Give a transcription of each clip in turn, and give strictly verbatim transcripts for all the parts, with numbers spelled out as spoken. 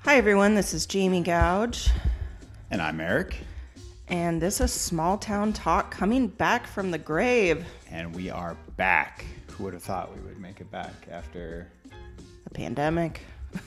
Hi everyone, this is Jamie Gouge. And I'm Eric. And this is Small Town Talk coming back from the grave. And we are back. Who would have thought we would make it back after the pandemic?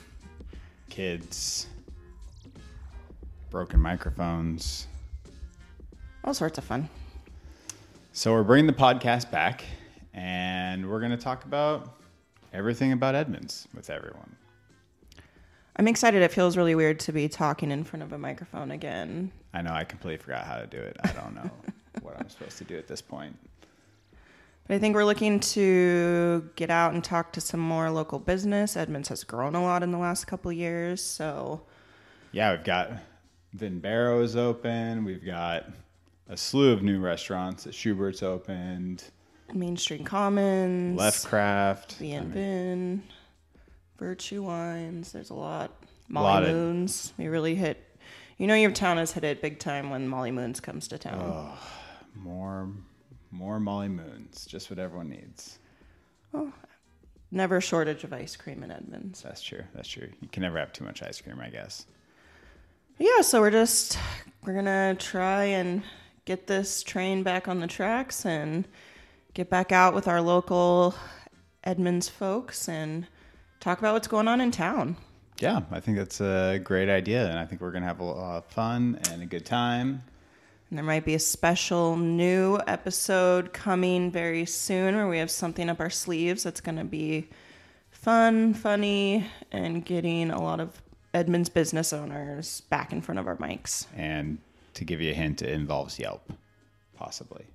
Kids, broken microphones, all sorts of fun. So we're bringing the podcast back, and we're going to talk about everything about Edmonds with everyone. I'm excited. It feels really weird to be talking in front of a microphone again. I know. I completely forgot how to do it. I don't know what I'm supposed to do at this point. But I think we're looking to get out and talk to some more local business. Edmonds has grown a lot in the last couple of years, so... Yeah, we've got Vin Barrows open. We've got a slew of new restaurants that Schubert's opened. Main Street Commons. Left Craft. V and I mean, Vin. Virtue Wines. There's a lot. Molly lot Moons. Of, we really hit... You know your town has hit it big time when Molly Moons comes to town. Oh, more, more Molly Moons. Just what everyone needs. Oh, never a shortage of ice cream in Edmonds. That's true. That's true. You can never have too much ice cream, I guess. Yeah, so we're just... We're going to try and get this train back on the tracks and get back out with our local Edmonds folks and talk about what's going on in town. Yeah, I think that's a great idea, and I think we're going to have a lot of fun and a good time. And there might be a special new episode coming very soon where we have something up our sleeves that's going to be fun, funny, and getting a lot of Edmonds business owners back in front of our mics. And to give you a hint, it involves Yelp, possibly.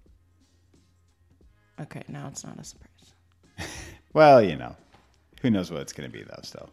Okay, now it's not a surprise. Well, you know, who knows what it's going to be, though, still.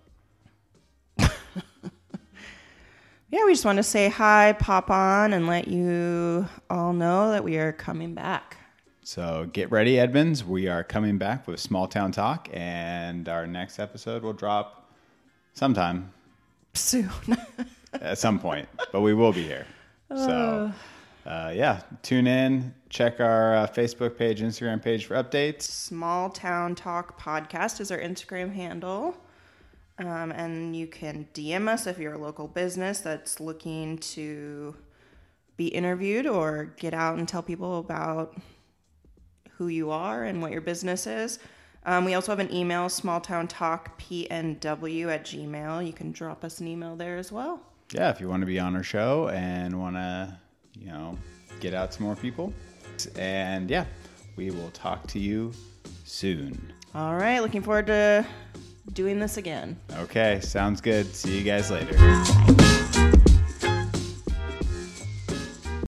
Yeah, we just want to say hi, pop on, and let you all know that we are coming back. So get ready, Edmonds. We are coming back with Small Town Talk, and our next episode will drop sometime. Soon. At some point, but we will be here. So, uh, yeah, tune in. Check our uh, Facebook page, Instagram page for updates. Small Town Talk Podcast is our Instagram handle. Um, and you can D M us if you're a local business that's looking to be interviewed or get out and tell people about who you are and what your business is. Um, we also have an email, smalltowntalkpnw at gmail. You can drop us an email there as well. Yeah, if you want to be on our show and want to, you know, get out to more people. And yeah, we will talk to you soon. All right, looking forward to doing this again. Okay, sounds good. See you guys later. Bye.